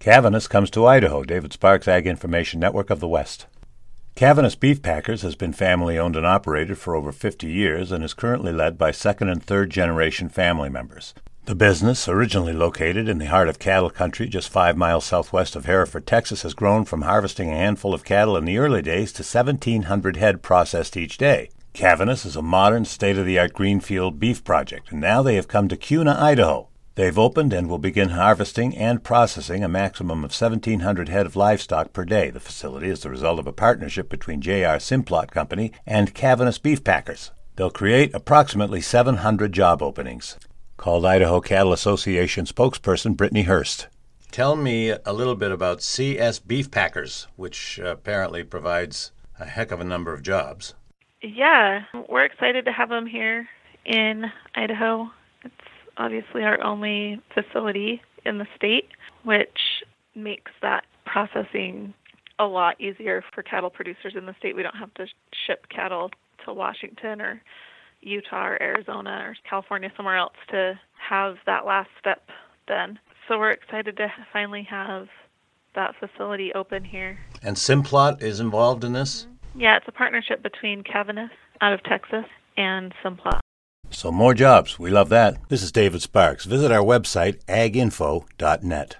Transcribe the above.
Cavanis comes to Idaho, David Sparks Ag Information Network of the West. Cavanis Beef Packers has been family-owned and operated for over 50 years and is currently led by second- and third-generation family members. The business, originally located in the heart of cattle country just 5 miles southwest of Hereford, Texas, has grown from harvesting a handful of cattle in the early days to 1,700 head processed each day. Cavanis is a modern, state-of-the-art greenfield beef project, and now they have come to Kuna, Idaho. They've opened and will begin harvesting and processing a maximum of 1,700 head of livestock per day. The facility is the result of a partnership between J.R. Simplot Company and Cavanis Beef Packers. They'll create approximately 700 job openings. Called Idaho Cattle Association spokesperson Brittany Hurst. Tell me a little bit about CS Beef Packers, which apparently provides a heck of a number of jobs. Yeah, we're excited to have them here in Idaho. It's obviously our only facility in the state, which makes that processing a lot easier for cattle producers in the state. We don't have to ship cattle to Washington or Utah or Arizona or California, somewhere else, to have that last step done. So we're excited to finally have that facility open here. And Simplot is involved in this? Yeah, it's a partnership between Cavanis out of Texas and Simplot. So more jobs. We love that. This is David Sparks. Visit our website, aginfo.net.